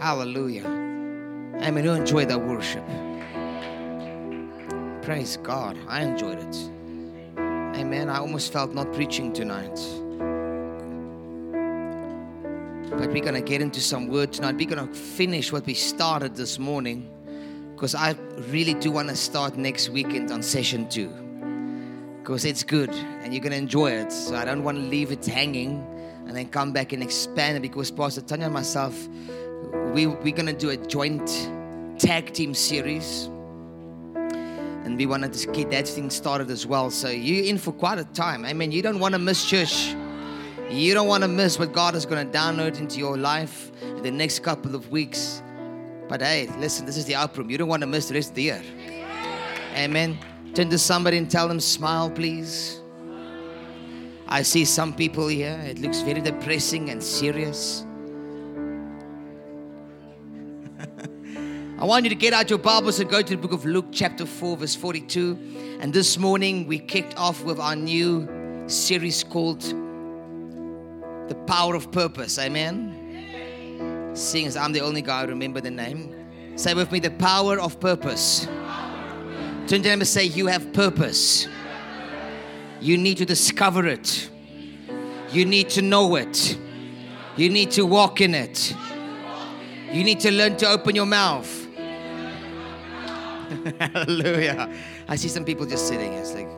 Hallelujah. Amen. You enjoy that worship. Praise God. I enjoyed it. Amen. I almost felt not preaching tonight. But we're going to get into some word tonight. We're going to finish what we started this morning, because I really do want to start next weekend on session 2, because it's good and you're going to enjoy it. So I don't want to leave it hanging and then come back and expand it, because Pastor Tanya and myself, we're going to do a joint tag team series. And we want to get that thing started as well. So you're in for quite a time. I mean, you don't want to miss church. You don't want to miss what God is going to download into your life in the next couple of weeks. But hey, listen, this is the upper room. You don't want to miss the rest of the year. Amen. Turn to somebody and tell them, smile, please. I see some people here. It looks very depressing and serious. I want you to get out your Bibles and go to the book of Luke chapter 4 verse 42. And this morning we kicked off with our new series called The Power of Purpose. Amen. Sing as I'm the only guy who remember the name. Say with me, the power of purpose. Turn to them and say, you have purpose. You need to discover it. You need to know it. You need to walk in it. You need to learn to open your mouth. Hallelujah. I see some people just sitting. It's like,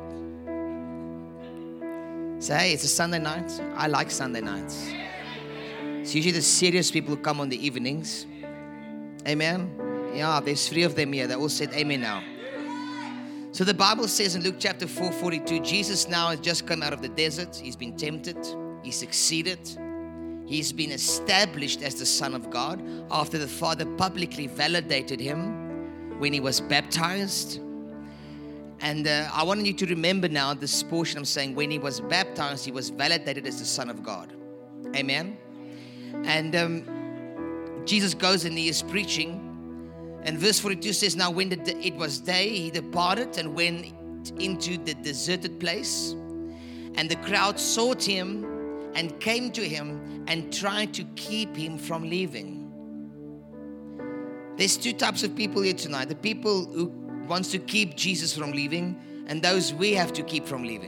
say, hey, it's a Sunday night. I like Sunday nights. It's usually the serious people who come on the evenings. Amen. Yeah, there's 3 of them here. They all said amen now. So the Bible says in Luke chapter 4:42, Jesus now has just come out of the desert. He's been tempted. He succeeded. He's been established as the Son of God after the Father publicly validated him when he was baptized. And I want you to remember now this portion I'm saying. When he was baptized, he was validated as the Son of God. Amen. And Jesus goes and he is preaching. And verse 42 says, now when it was day, he departed and went into the deserted place. And the crowd sought him and came to him and tried to keep him from leaving. There's 2 types of people here tonight. The people who wants to keep Jesus from leaving, and those we have to keep from leaving.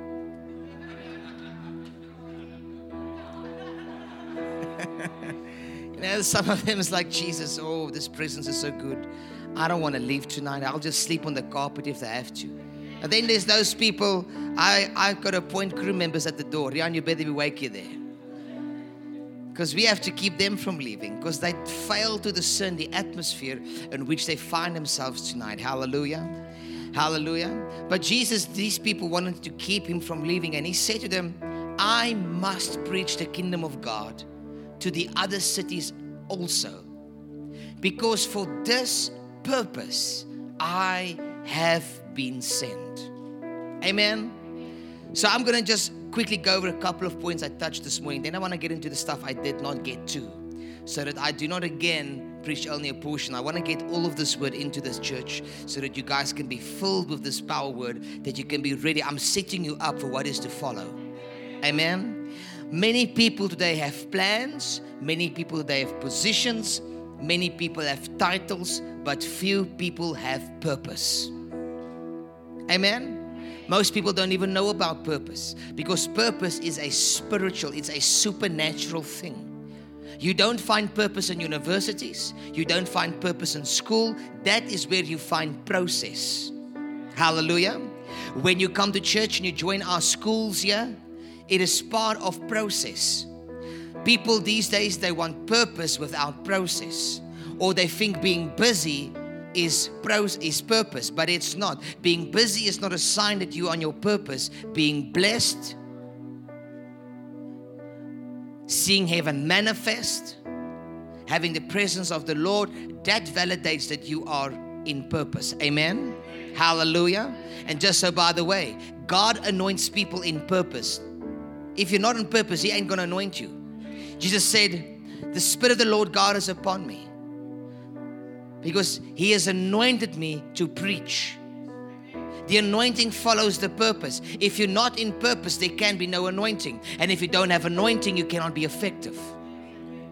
You know, some of them is like, Jesus, oh, this presence is so good. I don't want to leave tonight. I'll just sleep on the carpet if they have to. And then there's those people, I've got to appoint crew members at the door. Rian, you better be wakey there. Because we have to keep them from leaving, because they fail to discern the atmosphere in which they find themselves tonight. Hallelujah. Hallelujah. But Jesus, these people wanted to keep him from leaving, and he said to them, I must preach the kingdom of God to the other cities also, because for this purpose I have been sent. Amen. So I'm going to just quickly go over a couple of points I touched this morning. Then I want to get into the stuff I did not get to, so that I do not again preach only a portion. I want to get all of this word into this church so that you guys can be filled with this power word, that you can be ready. I'm setting you up for what is to follow. Amen. Many people today have plans. Many people today have positions. Many people have titles, but few people have purpose. Amen. Most people don't even know about purpose, because purpose is a spiritual, it's a supernatural thing. You don't find purpose in universities. You don't find purpose in school. That is where you find process. Hallelujah. When you come to church and you join our schools here, it is part of process. People these days, they want purpose without process. Or they think being busy is purpose, but it's not. Being busy is not a sign that you're on your purpose. Being blessed, seeing heaven manifest, having the presence of the Lord, that validates that you are in purpose. Amen. Hallelujah. And just so by the way, God anoints people in purpose. If you're not in purpose, He ain't going to anoint you. Jesus said, the Spirit of the Lord God is upon me, because He has anointed me to preach. The anointing follows the purpose. If you're not in purpose, there can be no anointing. And if you don't have anointing, you cannot be effective.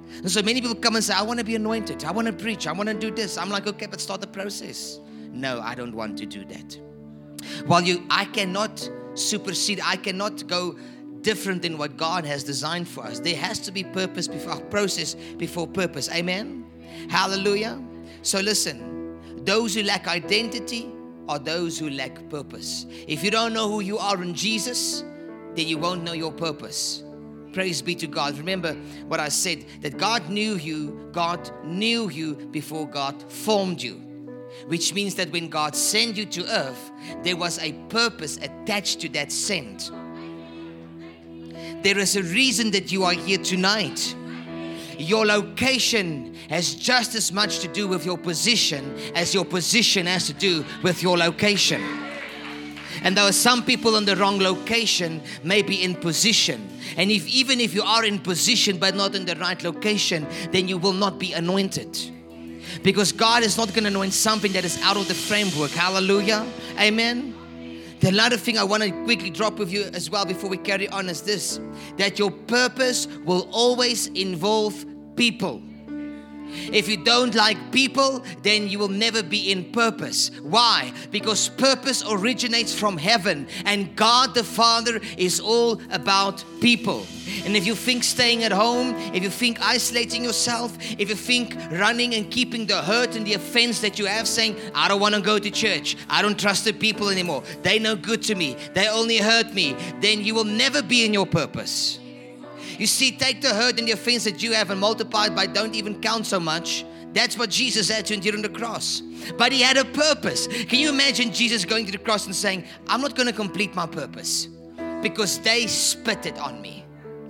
And so many people come and say, I want to be anointed. I want to preach. I want to do this. I'm like, okay, but start the process. No, I don't want to do that. I cannot supersede. I cannot go different than what God has designed for us. There has to be purpose before process before purpose. Amen. Hallelujah. So listen, those who lack identity are those who lack purpose. If you don't know who you are in Jesus, then you won't know your purpose. Praise be to God. Remember what I said, that God knew you before God formed you. Which means that when God sent you to earth, there was a purpose attached to that send. There is a reason that you are here tonight. Your location has just as much to do with your position as your position has to do with your location. And there are some people in the wrong location, maybe in position. And even if you are in position but not in the right location, then you will not be anointed. Because God is not going to anoint something that is out of the framework. Hallelujah. Amen. The other thing I want to quickly drop with you as well before we carry on is this. That your purpose will always involve people. If you don't like people, then you will never be in purpose. Why? Because purpose originates from heaven, and God the Father is all about people. And if you think staying at home, if you think isolating yourself, if you think running and keeping the hurt and the offense that you have, saying, I don't want to go to church, I don't trust the people anymore, they no good to me, they only hurt me, then you will never be in your purpose. You see, take the hurt and the offense that you have and multiply it by don't even count so much. That's what Jesus had to endure on the cross. But He had a purpose. Can you imagine Jesus going to the cross and saying, I'm not going to complete my purpose because they spit it on me.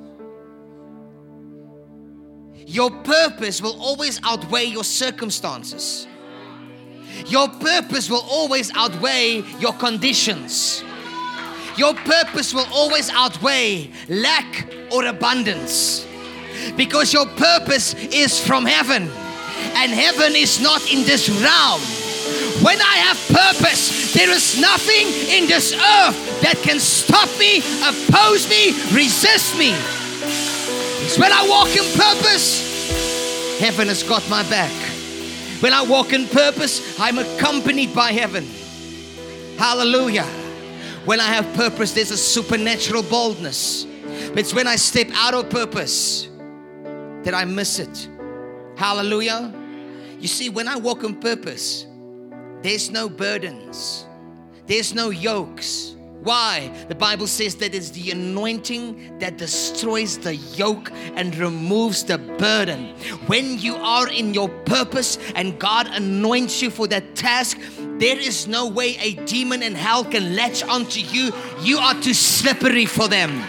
Your purpose will always outweigh your circumstances. Your purpose will always outweigh your conditions. Your purpose will always outweigh lack or abundance. Because your purpose is from heaven. And heaven is not in this realm. When I have purpose, there is nothing in this earth that can stop me, oppose me, resist me. It's when I walk in purpose, heaven has got my back. When I walk in purpose, I'm accompanied by heaven. Hallelujah. When I have purpose, there's a supernatural boldness. But it's when I step out of purpose that I miss it. Hallelujah. You see, when I walk in purpose, there's no burdens. There's no yokes. Why? The Bible says that it's the anointing that destroys the yoke and removes the burden. When you are in your purpose and God anoints you for that task, there is no way a demon in hell can latch onto you. You are too slippery for them.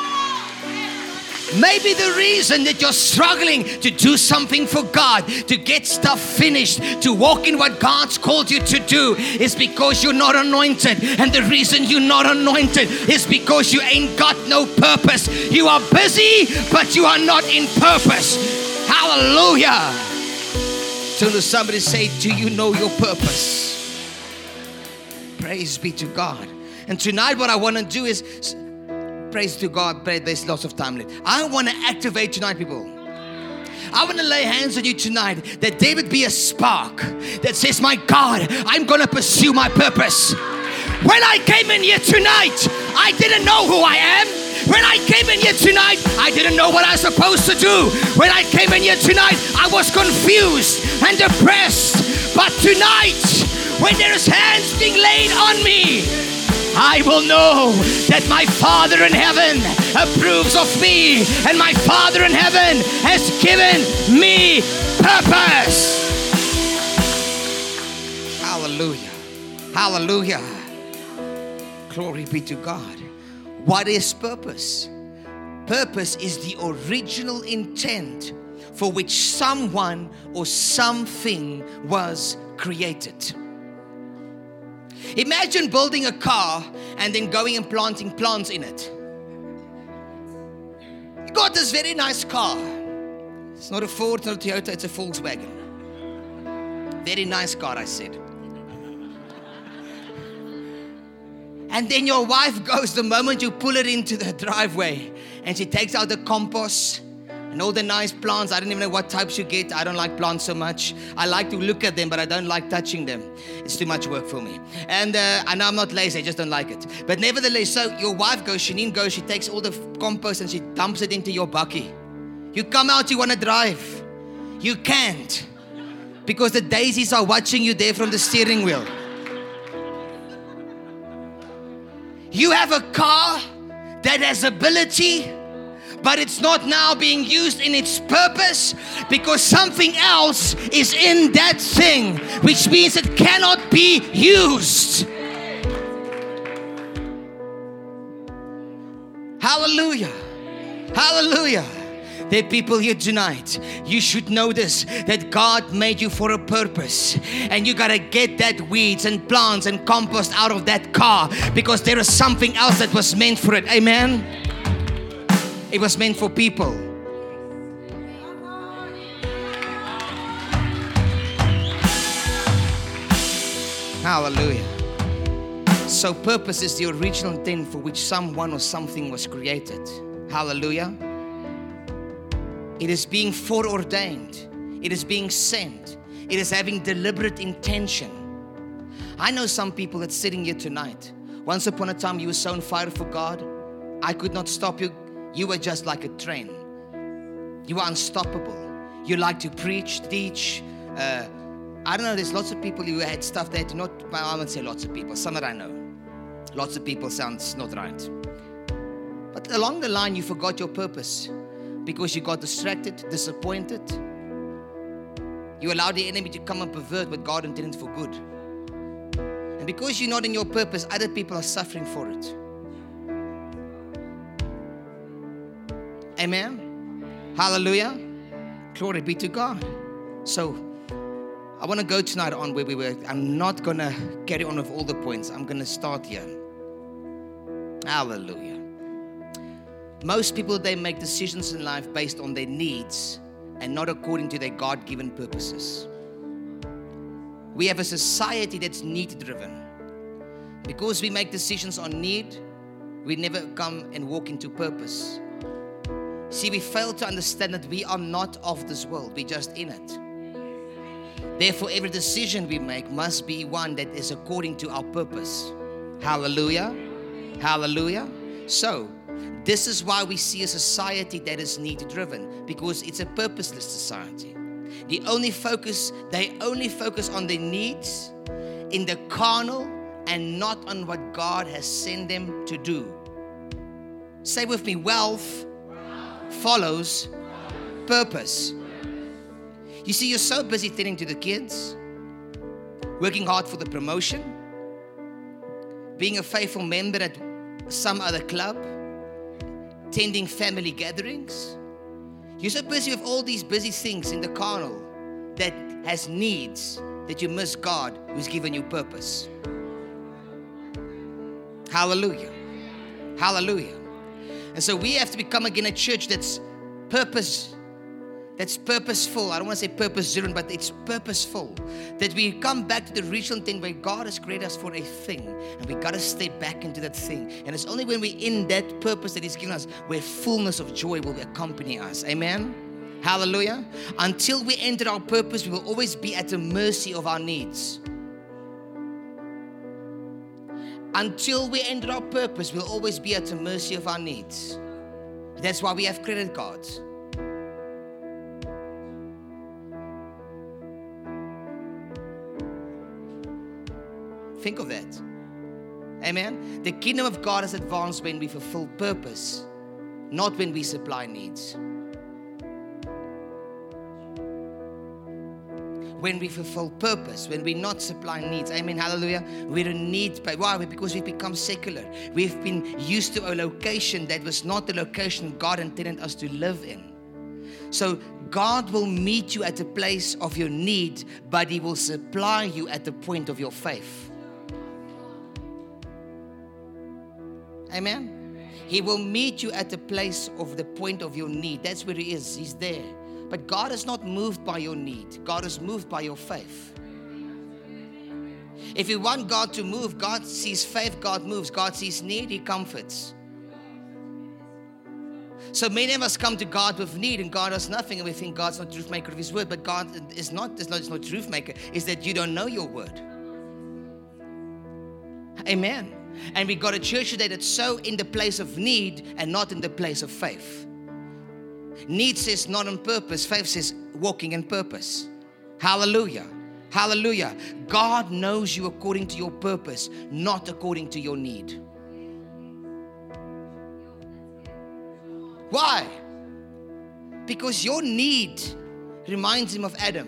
Maybe the reason that you're struggling to do something for God, to get stuff finished, to walk in what God's called you to do is because you're not anointed. And the reason you're not anointed is because you ain't got no purpose. You are busy, but you are not in purpose. Hallelujah. So does somebody say, do you know your purpose? Praise be to God. And tonight what I want to do is, praise to God, there's lots of time left. I want to activate tonight, people. I want to lay hands on you tonight that there would be a spark that says, my God, I'm going to pursue my purpose. When I came in here tonight, I didn't know who I am. When I came in here tonight, I didn't know what I was supposed to do. When I came in here tonight, I was confused and depressed. But tonight, when there is hands being laid on me, I will know that my Father in heaven approves of me, and my Father in heaven has given me purpose. Hallelujah. Hallelujah. Glory be to God. What is purpose? Purpose is the original intent for which someone or something was created. Imagine building a car and then going and planting plants in it. You got this very nice car. It's not a Ford, not a Toyota, it's a Volkswagen. Very nice car, I said. And then your wife goes the moment you pull it into the driveway, and she takes out the compost, And all the nice plants, I don't even know what types you get. I don't like plants so much. I like to look at them, but I don't like touching them. It's too much work for me. And I know I'm not lazy, I just don't like it. But nevertheless, so your wife goes, Shanine goes, she takes all the compost and she dumps it into your bucky. You come out, you want to drive. You can't. Because the daisies are watching you there from the steering wheel. You have a car that has ability, but it's not now being used in its purpose because something else is in that thing, which means it cannot be used. Hallelujah. Hallelujah. There are people here tonight. You should know this, that God made you for a purpose. And you got to get that weeds and plants and compost out of that car because there is something else that was meant for it. Amen. It was meant for people. Hallelujah. So purpose is the original intent for which someone or something was created. Hallelujah. It is being foreordained. It is being sent. It is having deliberate intention. I know some people that's sitting here tonight. Once upon a time you were so on fire for God. I could not stop you. You were just like a train. You were unstoppable. You like to preach, teach. I don't know, there's lots of people who had stuff that not, I won't say lots of people, some that I know. Lots of people sounds not right. But along the line you forgot your purpose because you got distracted, disappointed. You allowed the enemy to come and pervert what God intended for good. And because you're not in your purpose, other people are suffering for it. Amen. Hallelujah. Glory be to God. So, I want to go tonight on where we were. I'm not going to carry on with all the points. I'm going to start here. Hallelujah. Most people, they make decisions in life based on their needs and not according to their God-given purposes. We have a society that's need-driven. Because we make decisions on need, we never come and walk into purpose. See, we fail to understand that we are not of this world. We're just in it. Therefore, every decision we make must be one that is according to our purpose. Hallelujah. Hallelujah. So, this is why we see a society that is need-driven, because it's a purposeless society. They only focus on their needs in the carnal and not on what God has sent them to do. Say with me, wealth follows purpose. You see, you're so busy tending to the kids, working hard for the promotion, being a faithful member at some other club, attending family gatherings. You're so busy with all these busy things in the carnal that has needs that you miss God who's given you purpose. Hallelujah. Hallelujah. And so we have to become again a church that's purposeful. I don't want to say purpose-driven, but it's purposeful. That we come back to the original thing where God has created us for a thing. And we got to stay back into that thing. And it's only when we're in that purpose that He's given us where fullness of joy will accompany us. Amen? Hallelujah. Until we enter our purpose, we will always be at the mercy of our needs. Until we enter our purpose, we'll always be at the mercy of our needs. That's why we have credit cards. Think of that. Amen. The kingdom of God is advanced when we fulfill purpose, not when we supply needs. When we fulfill purpose, when we not supply needs. Amen. Hallelujah. We don't need. Why? Because we've become secular. We've been used to a location that was not the location God intended us to live in. So God will meet you at the place of your need, but He will supply you at the point of your faith. Amen. He will meet you at the place of the point of your need. That's where He is. He's there. But God is not moved by your need. God is moved by your faith. If you want God to move, God sees faith, God moves. God sees need, He comforts. So many of us come to God with need and God has nothing, and we think God's not truth maker of His word. But God is not truth maker. It's that you don't know your word. Amen. And we got a church today that's so in the place of need and not in the place of faith. Need says not on purpose. Faith says walking in purpose. Hallelujah. Hallelujah. God knows you according to your purpose, not according to your need. Why? Because your need reminds Him of Adam.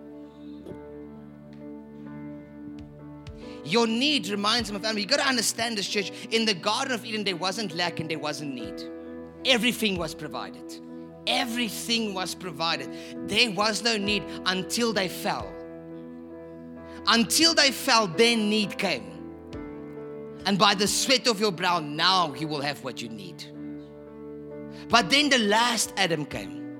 Your need reminds Him of Adam. You got to understand this, church. In the Garden of Eden, there wasn't lack and there wasn't need. Everything was provided. Everything was provided. There was no need until they fell. Until they fell, then need came. And by the sweat of your brow, now you will have what you need. But then the last Adam came.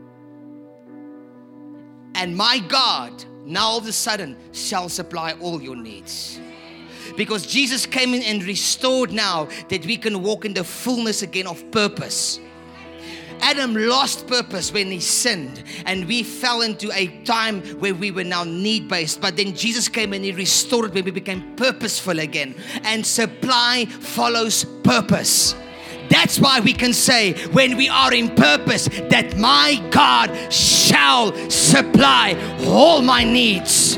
And my God, now all of a sudden, shall supply all your needs. Because Jesus came in and restored now that we can walk in the fullness again of purpose. Adam lost purpose when he sinned, and we fell into a time where we were now need-based. But then Jesus came and He restored it when we became purposeful again. And supply follows purpose. That's why we can say when we are in purpose that my God shall supply all my needs.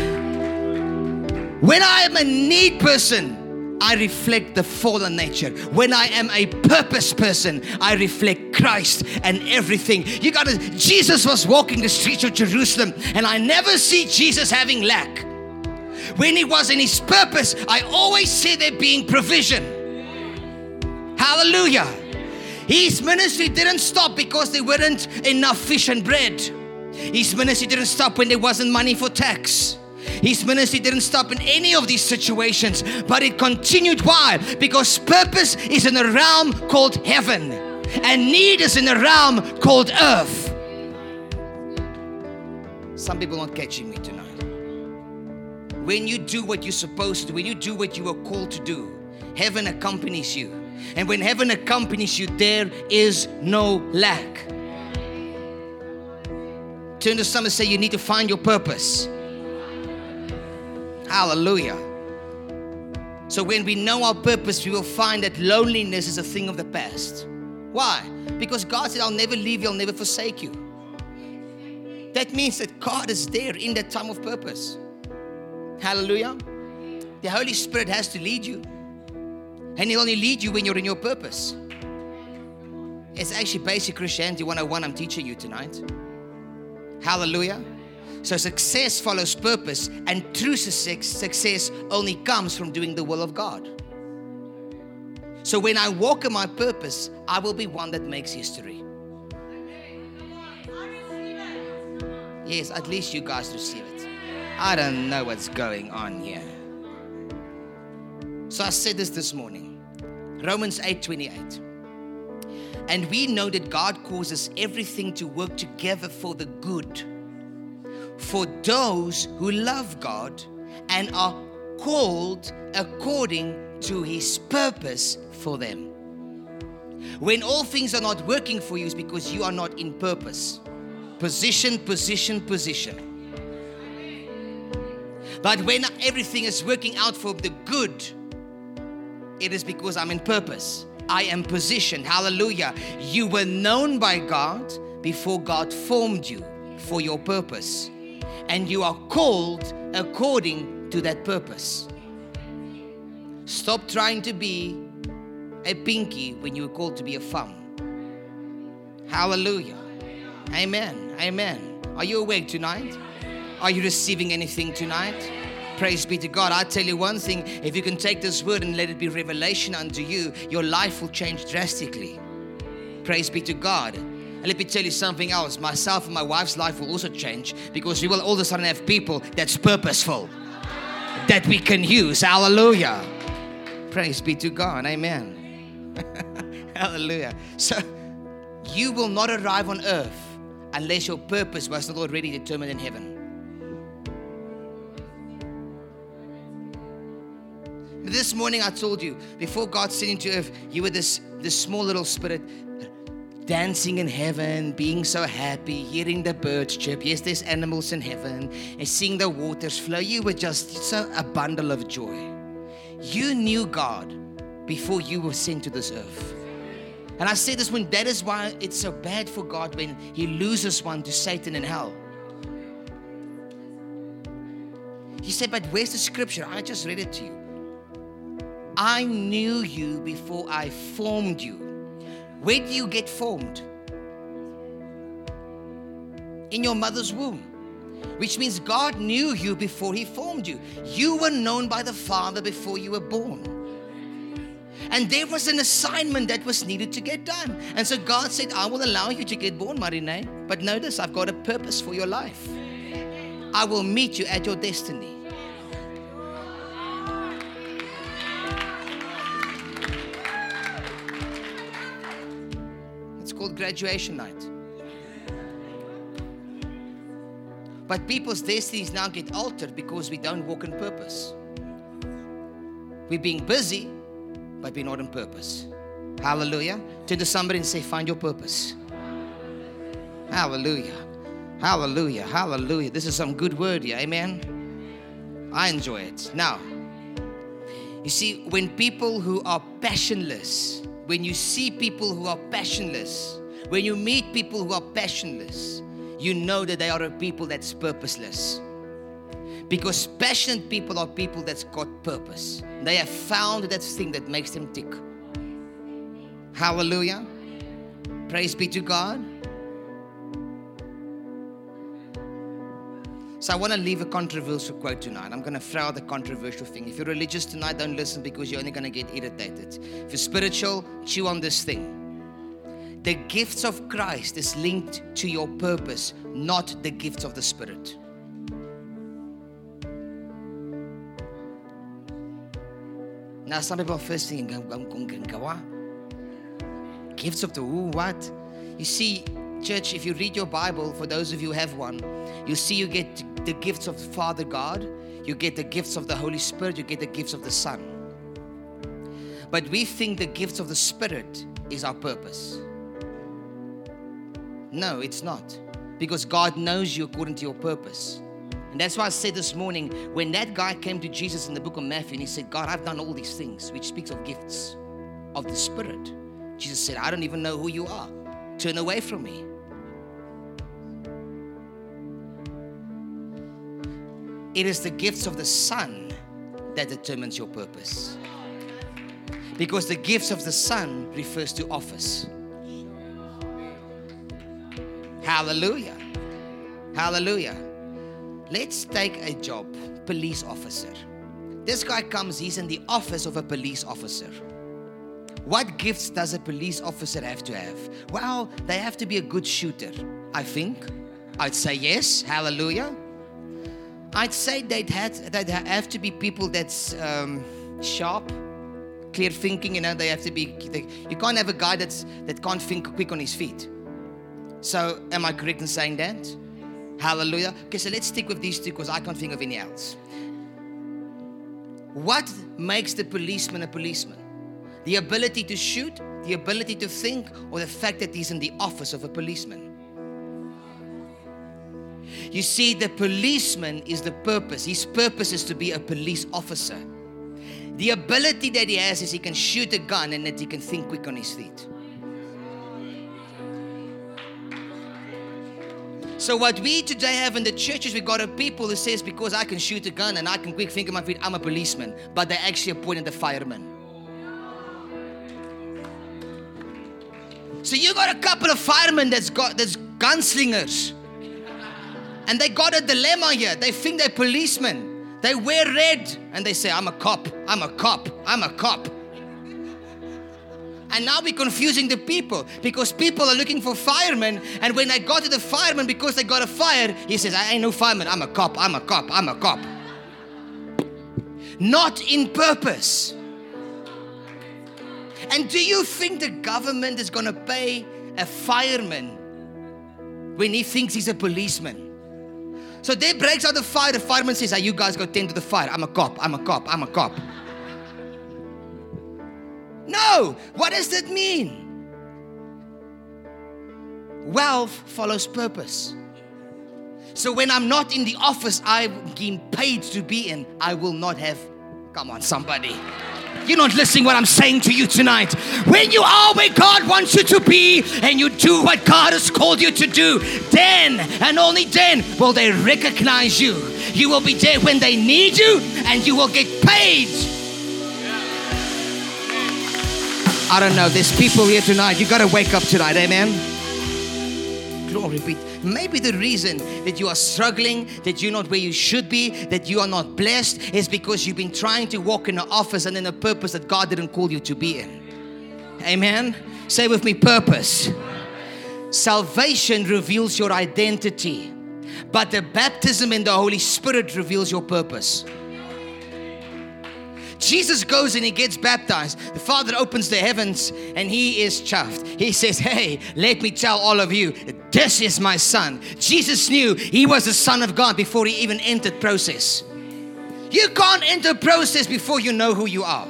When I am a need person, I reflect the fallen nature. When I am a purpose person, I reflect Christ and everything. Jesus was walking the streets of Jerusalem, and I never see Jesus having lack. When He was in His purpose, I always see there being provision. Hallelujah. His ministry didn't stop because there weren't enough fish and bread. His ministry didn't stop when there wasn't money for tax. His ministry didn't stop in any of these situations, but it continued. Why? Because purpose is in a realm called heaven, and need is in a realm called earth. Some people aren't catching me tonight. When you do what you're supposed to do, when you do what you were called to do, heaven accompanies you. And when heaven accompanies you, there is no lack. Turn to someone and say, you need to find your purpose. Hallelujah. So when we know our purpose, we will find that loneliness is a thing of the past. Why? Because God said, I'll never leave you, I'll never forsake you. That means that God is there in that time of purpose. Hallelujah. The Holy Spirit has to lead you. And He'll only lead you when you're in your purpose. It's actually basic Christianity 101 I'm teaching you tonight. Hallelujah. So success follows purpose, and true success only comes from doing the will of God. So when I walk in my purpose, I will be one that makes history. Yes, at least you guys receive it. I don't know what's going on here. So I said this morning, Romans 8:28. And we know that God causes everything to work together for the good, for those who love God and are called according to His purpose for them. When all things are not working for you, it's because you are not in purpose. Position, position, position. But when everything is working out for the good, it is because I'm in purpose. I am positioned. Hallelujah. You were known by God before God formed you for your purpose. And you are called according to that purpose. Stop trying to be a pinky when you were called to be a thumb. Hallelujah. Amen. Amen. Are you awake tonight? Are you receiving anything tonight? Praise be to God. I tell you one thing, if you can take this word and let it be revelation unto you, your life will change drastically. Praise be to God. And let me tell you something else. Myself and my wife's life will also change, because we will all of a sudden have people that's purposeful, that we can use. Hallelujah. Praise be to God. Amen. Hallelujah. So you will not arrive on earth unless your purpose was not already determined in heaven. This morning I told you, before God sent you to earth, you were this small little spirit dancing in heaven, being so happy, hearing the birds chirp. Yes, there's animals in heaven, and seeing the waters flow. You were just so a bundle of joy. You knew God before you were sent to this earth. And I say this when that is why it's so bad for God when He loses one to Satan in hell. He said, but where's the scripture? I just read it to you. I knew you before I formed you. Where do you get formed? In your mother's womb. Which means God knew you before He formed you. You were known by the Father before you were born. And there was an assignment that was needed to get done. And so God said, I will allow you to get born, Marine. But notice, I've got a purpose for your life. I will meet you at your destiny. It's called graduation night. But people's destinies now get altered because we don't walk in purpose. We're being busy, but we're not in purpose. Hallelujah. Turn to somebody and say, find your purpose. Hallelujah. Hallelujah. Hallelujah. This is some good word here. Amen. I enjoy it. Now, you see, when people who are passionless, when you see people who are passionless, when you meet people who are passionless, you know that they are a people that's purposeless. Because passionate people are people that's got purpose. They have found that thing that makes them tick. Hallelujah. Praise be to God. So I want to leave a controversial quote tonight. I'm going to throw out the controversial thing. If you're religious tonight, don't listen because you're only going to get irritated. If you're spiritual, chew on this thing. The gifts of Christ is linked to your purpose, not the gifts of the Spirit. Now some people are first thinking, gifts of the who, what? You see, church, if you read your Bible, for those of you who have one, you see you get the gifts of Father God, you get the gifts of the Holy Spirit, you get the gifts of the Son. But we think the gifts of the Spirit is our purpose. No, it's not. Because God knows you according to your purpose. And that's why I said this morning, when that guy came to Jesus in the book of Matthew and he said, God, I've done all these things, which speaks of gifts of the Spirit. Jesus said, I don't even know who you are. Turn away from me. It is the gifts of the Son that determines your purpose. Because the gifts of the Son refers to office. Hallelujah. Hallelujah. Let's take a job, police officer. This guy comes, he's in the office of a police officer. What gifts does a police officer have to have? Well, they have to be a good shooter, I think. I'd say yes. Hallelujah. I'd say they have to be people that's sharp, clear thinking. You know, they have to be. You can't have a guy that can't think quick on his feet. So, am I correct in saying that? Hallelujah. Okay, so let's stick with these two because I can't think of any else. What makes the policeman a policeman? The ability to shoot, the ability to think, or the fact that he's in the office of a policeman? You see, the policeman is the purpose. His purpose is to be a police officer. The ability that he has is he can shoot a gun and that he can think quick on his feet. So what we today have in the churches, we got a people who says, because I can shoot a gun and I can quick think on my feet, I'm a policeman. But they actually appointed the fireman. So you got a couple of firemen that's gunslingers. And they got a dilemma here. They think they're policemen. They wear red and they say, I'm a cop, I'm a cop, I'm a cop. And now we're confusing the people because people are looking for firemen. And when they got to the fireman because they got a fire, he says, I ain't no fireman, I'm a cop, I'm a cop, I'm a cop. Not in purpose. And do you think the government is going to pay a fireman when he thinks he's a policeman? So there breaks out the fire. The fireman says, hey, you guys go tend to the fire. I'm a cop, I'm a cop, I'm a cop. No, what does that mean? Wealth follows purpose. So when I'm not in the office I'm being paid to be in, I will not have, come on somebody. You're not listening what I'm saying to you tonight. When you are where God wants you to be and you do what God has called you to do, then and only then will they recognize you. You will be there when they need you and you will get paid. I don't know. There's people here tonight. You got to wake up tonight. Amen. Glory be. Maybe the reason that you are struggling, that you're not where you should be, that you are not blessed, is because you've been trying to walk in an office and in a purpose that God didn't call you to be in. Amen. Say with me, purpose. Salvation reveals your identity, but the baptism in the Holy Spirit reveals your purpose. Jesus goes and he gets baptized. The Father opens the heavens and he is chuffed. He says, hey, let me tell all of you, this is my son. Jesus knew he was the Son of God before he even entered process. You can't enter process before you know who you are.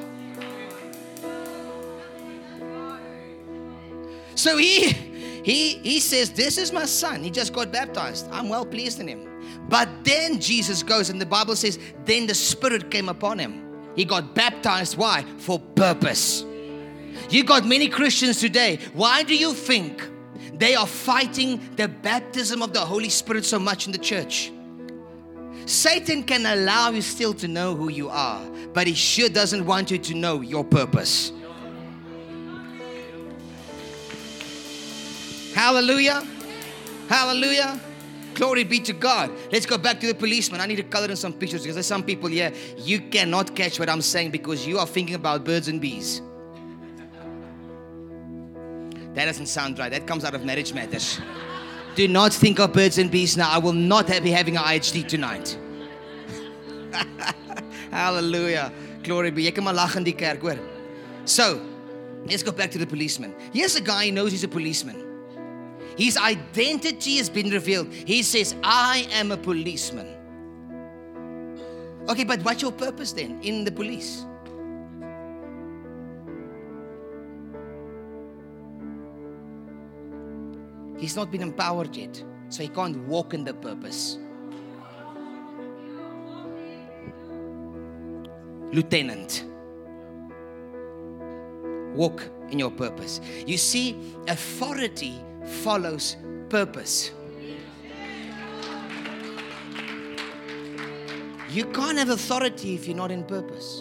So he says, this is my son. He just got baptized. I'm well pleased in him. But then Jesus goes and the Bible says, then the Spirit came upon him. He got baptized. Why? For purpose. You got many Christians today. Why do you think they are fighting the baptism of the Holy Spirit so much in the church? Satan can allow you still to know who you are, but he sure doesn't want you to know your purpose. Hallelujah. Hallelujah. Glory be to God. Let's go back to the policeman. I need to color in some pictures because there's some people here, you cannot catch what I'm saying because you are thinking about birds and bees. That doesn't sound right. That comes out of Marriage Matters. Do not think of birds and bees now. I will not be having an IHD tonight. Hallelujah. Glory be. Ek kan maar lag in die kerk, hoor. So, let's go back to the policeman. Here's a guy who knows he's a policeman. His identity has been revealed. He says, I am a policeman. Okay, but what's your purpose then in the police? He's not been empowered yet, so he can't walk in the purpose. Lieutenant, walk in your purpose. You see, authority follows purpose. You can't have authority if you're not in purpose.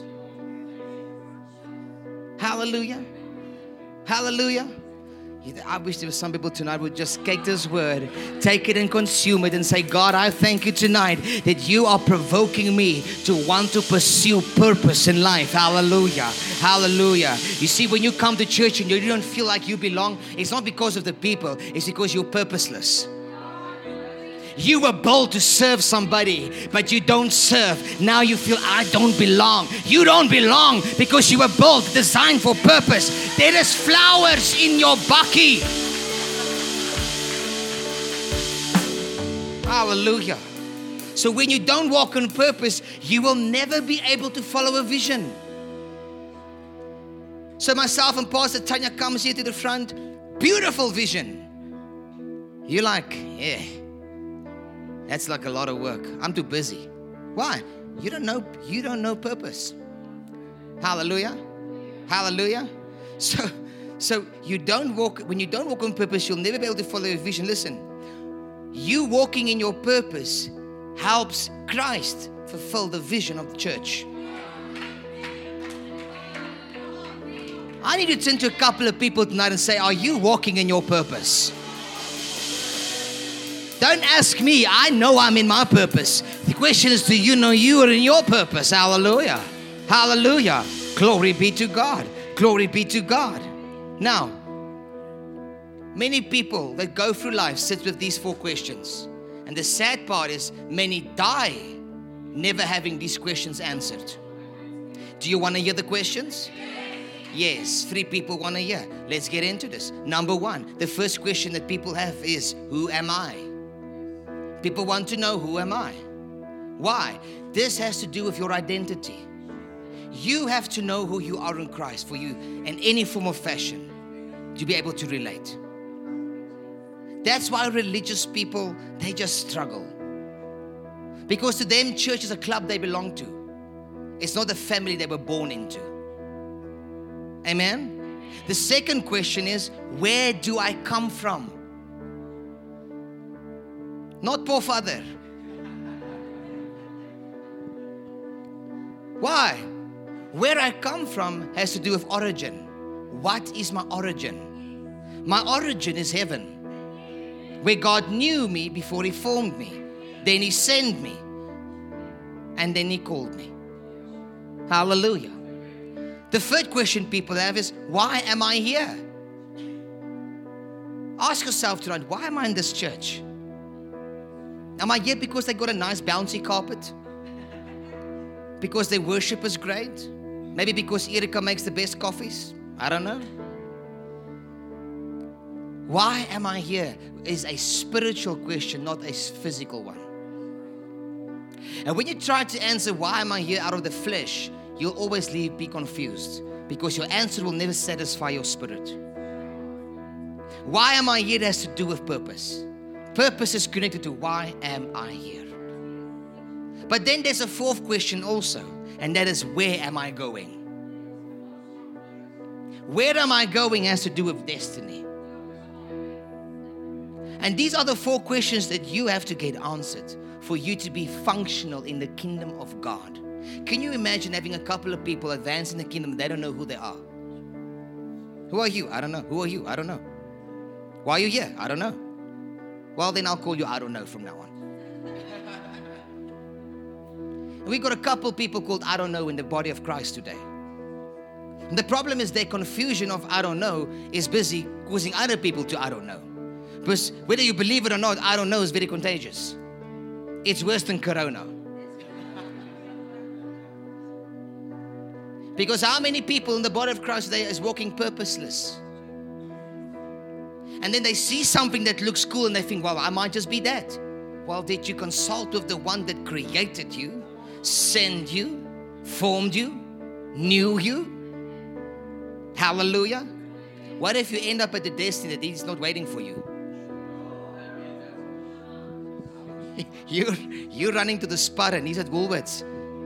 Hallelujah. Hallelujah. I wish there were some people tonight who would just take this word, take it and consume it and say, God, I thank you tonight that you are provoking me to want to pursue purpose in life. Hallelujah. Hallelujah. You see, when you come to church and you don't feel like you belong, it's not because of the people, it's because you're purposeless. You were bold to serve somebody, but you don't serve. Now you feel, I don't belong. You don't belong because you were bold, designed for purpose. There is flowers in your bakkie. Hallelujah. So when you don't walk on purpose, you will never be able to follow a vision. So myself and Pastor Tanya comes here to the front. Beautiful vision. You're like, yeah. That's like a lot of work. I'm too busy. Why? You don't know purpose. Hallelujah. Hallelujah. So you don't walk, when you don't walk on purpose, you'll never be able to follow a vision. Listen, you walking in your purpose helps Christ fulfill the vision of the church. I need to turn to a couple of people tonight and say, are you walking in your purpose? Don't ask me. I know I'm in my purpose. The question is, do you know you are in your purpose? Hallelujah. Hallelujah. Glory be to God. Glory be to God. Now, many people that go through life sit with these 4 questions. And the sad part is many die never having these questions answered. Do you want to hear the questions? Yes, 3 people want to hear. Let's get into this. Number 1, the first question that people have is, who am I? People want to know, who am I? Why? This has to do with your identity. You have to know who you are in Christ for you in any form of fashion to be able to relate. That's why religious people, they just struggle. Because to them, church is a club they belong to. It's not the family they were born into. Amen? The second question is, where do I come from? Not poor father. Why? Where I come from has to do with origin. What is my origin? My origin is heaven, where God knew me before He formed me. Then He sent me, and then He called me. Hallelujah. The third question people have is, why am I here? Ask yourself tonight, why am I in this church? Am I here because they got a nice bouncy carpet? Because their worship is great? Maybe because Erika makes the best coffees? I don't know. Why am I here is a spiritual question, not a physical one. And when you try to answer why am I here out of the flesh, you'll always be confused, because your answer will never satisfy your spirit. Why am I here has to do with purpose. Purpose is connected to why am I here. But then there's a fourth question also, and that is, where am I going? Where am I going has to do with destiny. And these are the four questions that you have to get answered for you to be functional in the kingdom of God. Can you imagine having a couple of people advance in the kingdom and they don't know who they are? Who are you? I don't know. Who are you? I don't know. Why are you here? I don't know. Well, then I'll call you I don't know from now on. And we got a couple people called I don't know in the body of Christ today. And the problem is their confusion of I don't know is busy causing other people to I don't know. Because whether you believe it or not, I don't know is very contagious. It's worse than Corona. Because how many people in the body of Christ today is walking purposeless? And then they see something that looks cool and they think, well, I might just be that. Well, did you consult with the one that created you, sent you, formed you, knew you? Hallelujah. What if you end up at the destiny that He's not waiting for you? You're running to the Spar and He's at Woolworths.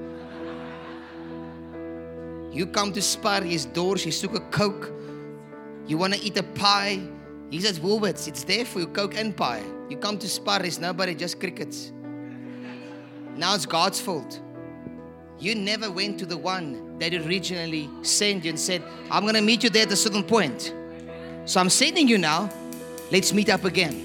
You come to Spar, His doors, you soek a Coke. You want to eat a pie. He's at Woolworths. It's there for you, Coke and pie. You come to Spar, there's nobody, just crickets. Now it's God's fault. You never went to the one that originally sent you and said, I'm going to meet you there at a certain point. So I'm sending you now. Let's meet up again.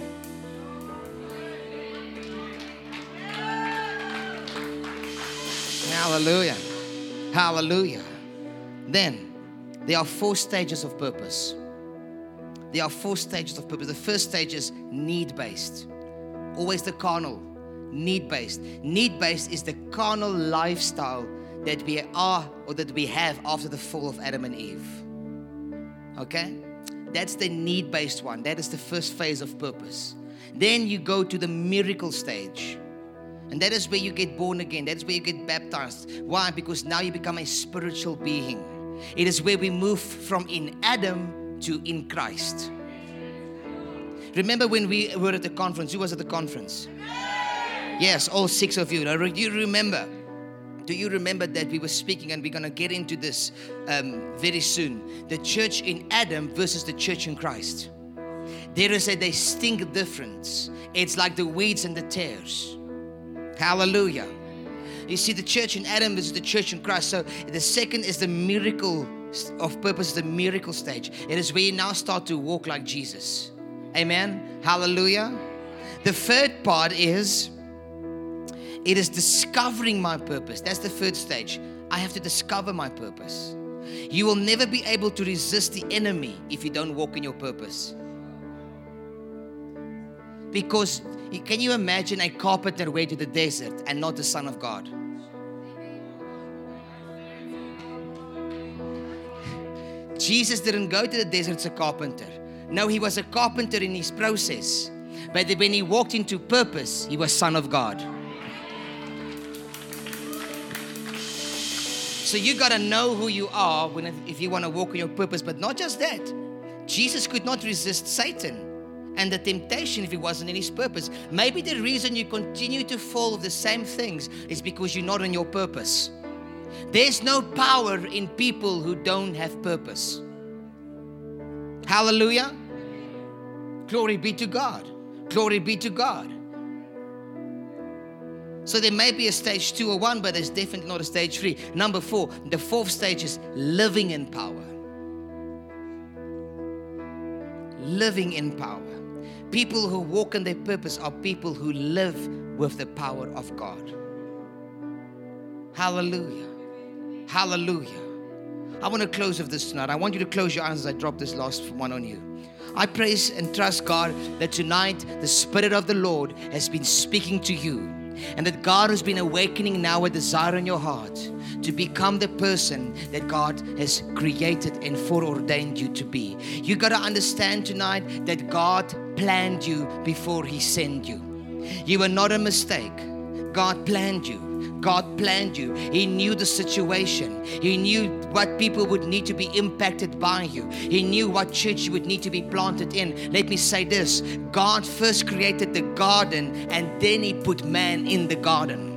Hallelujah. Hallelujah. Then, there are 4 stages of purpose. There are 4 stages of purpose. The first stage is need-based. Always the carnal. Need-based. Need-based is the carnal lifestyle that we are or that we have after the fall of Adam and Eve. Okay? That's the need-based one. That is the first phase of purpose. Then you go to the miracle stage. And that is where you get born again. That is where you get baptized. Why? Because now you become a spiritual being. It is where we move from in Adam to in Christ. Remember when we were at the conference? Who was at the conference? Yes, all 6 of you. Do you remember? Do you remember that we were speaking, and we're going to get into this very soon? The church in Adam versus the church in Christ. There is a distinct difference. It's like the weeds and the tares. Hallelujah. You see, the church in Adam is the church in Christ. So the second is the miracle of purpose, the miracle stage. It is where you now start to walk like Jesus. Amen. Hallelujah. The third part is, it is discovering my purpose. That's the third stage. I have to discover my purpose. You will never be able to resist the enemy if you don't walk in your purpose. Because can you imagine a carpenter went to the desert and not the Son of God? Jesus didn't go to the desert as a carpenter. No, He was a carpenter in His process. But when He walked into purpose, He was Son of God. So you got to know who you are if you want to walk in your purpose. But not just that. Jesus could not resist Satan. and the temptation if it wasn't in His purpose. Maybe the reason you continue to fall of the same things is because you're not on your purpose. There's no power in people who don't have purpose. Hallelujah. Glory be to God. Glory be to God. So there may be a stage 2 or 1, but there's definitely not a stage 3. Number 4, the 4th stage is living in power. Living in power. People who walk in their purpose are people who live with the power of God. Hallelujah. Hallelujah. I want to close with this tonight. I want you to close your eyes as I drop this last one on you. I praise and trust God that tonight the Spirit of the Lord has been speaking to you, and that God has been awakening now a desire in your heart to become the person that God has created and foreordained you to be. You got to understand tonight that God planned you before He sent you. You were not a mistake. God planned you. God planned you. He knew the situation. He knew what people would need to be impacted by you. He knew what church you would need to be planted in. Let me say this. God first created the garden, and then He put man in the garden.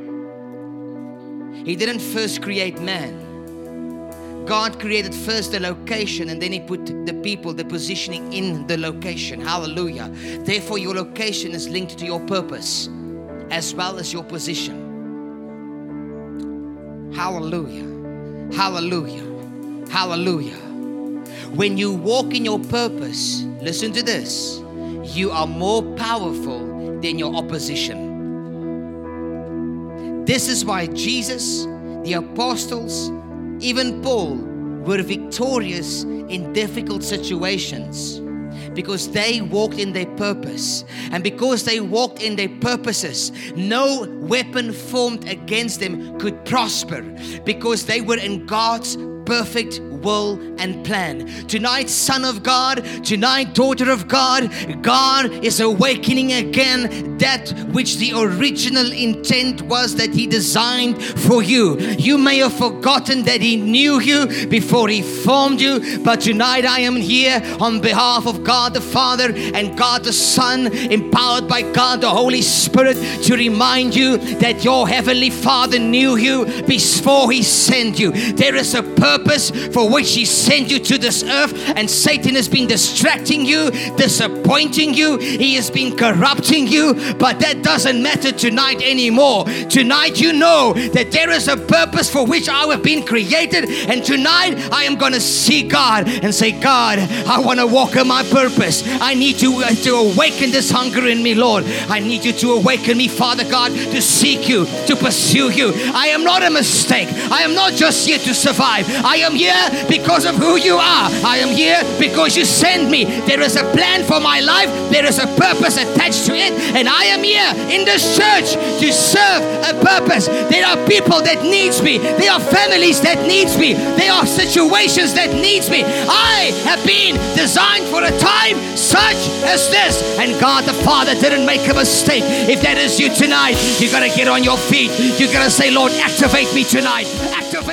He didn't first create man. God created first the location, and then He put the people, the positioning in the location. Hallelujah. Therefore, your location is linked to your purpose as well as your position. Hallelujah. Hallelujah. Hallelujah. When you walk in your purpose, listen to this, you are more powerful than your opposition. This is why Jesus, the apostles, even Paul were victorious in difficult situations, because they walked in their purpose. And because they walked in their purposes, no weapon formed against them could prosper, because they were in God's perfect will and plan. Tonight, son of God, tonight, daughter of God, God is awakening again that which the original intent was that He designed for you. You may have forgotten that He knew you before He formed you, but tonight I am here on behalf of God the Father and God the Son, empowered by God the Holy Spirit, to remind you that your Heavenly Father knew you before He sent you. There is a purpose for which He sent you to this earth, and Satan has been distracting you, disappointing you, he has been corrupting you, but that doesn't matter tonight anymore. Tonight you know that there is a purpose for which I have been created, and tonight I am going to see God and say, God, I want to walk in my purpose. I need to awaken this hunger in me, Lord. I need you to awaken me, Father God, to seek you, to pursue you. I am not a mistake. I am not just here to survive. I am here because of who you are. I am here because you sent me. There is a plan for my life. There is a purpose attached to it, and I am here in this church to serve a purpose. There are people that needs me. There are families that needs me. There are situations that needs me. I have been designed for a time such as this, and God the Father didn't make a mistake. If that is you tonight, you got to get on your feet. You got to say, Lord, activate me tonight. Activate